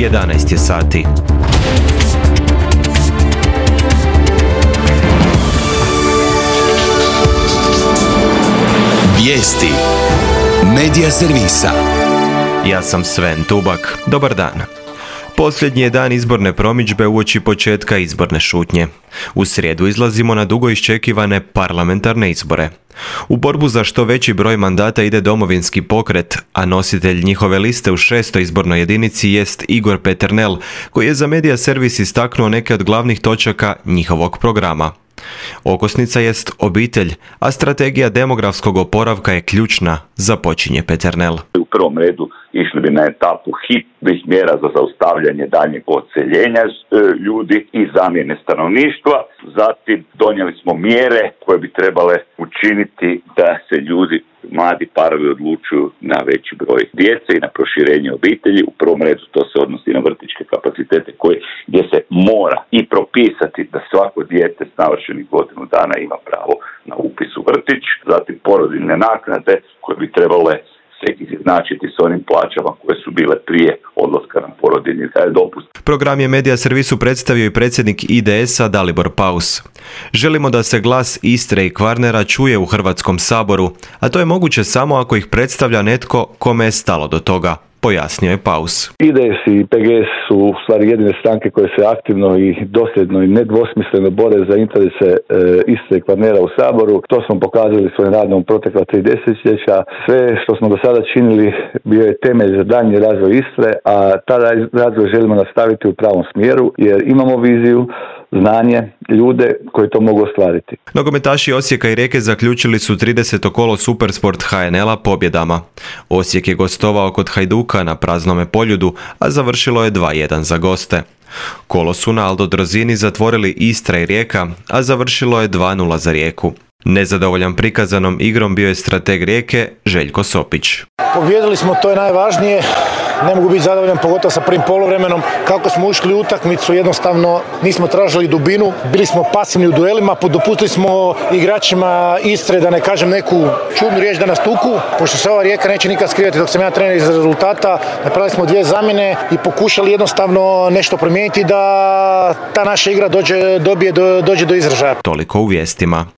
11 je sati. Vijesti Medija servisa. Ja sam Sven Tubak. Dobar dan. Posljednji je dan izborne promidžbe uoči početka izborne šutnje. U srijedu izlazimo na dugo iščekivane parlamentarne izbore. U borbu za što veći broj mandata ide Domovinski pokret, a nositelj njihove liste u 6. izbornoj jedinici jest Igor Peternel, koji je za Medija servis istaknuo neke od glavnih točaka njihovog programa. Okosnica jest obitelj, a strategija demografskog oporavka je ključna, započinje Peternel. U prvom redu išli bi na etapu hitnih mjera za zaustavljanje daljnjeg odseljenja ljudi i zamjene stanovništva. Zatim donijeli smo mjere koje bi trebale učiniti da se ljudi, mladi parovi odlučuju na veći broj djece i na proširenje obitelji. U prvom redu to se odnosi na vrtićke kapacitete gdje se mora i propisati da svako dijete s navršenih godinu dana ima pravo na upis u vrtić. Zatim porodiljne naknade koje bi trebale se izjednačiti s onim plaćama koje su bile prije odlaska na porodiljni dopust. Program je Medija servisu predstavio i predsjednik IDS-a Dalibor Paus. Želimo da se glas Istre i Kvarnera čuje u Hrvatskom saboru, a to je moguće samo ako ih predstavlja netko kome je stalo do toga, pojasnio je Paus. IDS i PGS su u stvari jedine stranke koje se aktivno i dosljedno i nedvosmisleno bore za interese Istre i Kvarnera u Saboru. To smo pokazali svojim radom u protekla 3 desetljeća. Sve što smo do sada činili bio je temelj za daljnji razvoj Istre, a taj razvoj želimo nastaviti u pravom smjeru jer imamo viziju, znanje, ljude koji to mogu ostvariti. Nogometaši Osijeka i Rijeke zaključili su 30. kolo Supersport HNL-a pobjedama. Osijek je gostovao kod Hajduka na Praznome Poljudu, a završilo je 2:1 za goste. Kolo su na Aldo Drozini zatvorili Istra i Rijeka, a završilo je 2:0 za Rijeku. Nezadovoljan prikazanom igrom bio je strateg Rijeke Željko Sopić. Pobijedili smo, to je najvažnije. Ne mogu biti zadovoljan, pogotovo sa prvim poluvremenom. Kako smo ušli u utakmicu, jednostavno nismo tražili dubinu, bili smo pasivni u duelima, dopustili smo igračima Istre, da ne kažem neku čudnu riječ, da nas tuku. Pošto se ova Rijeka neće nikad skrivati dok sam ja trener iz rezultata, napravili smo 2 zamjene i pokušali jednostavno nešto promijeniti da ta naša igra dođe do izražaja. Toliko u vijestima.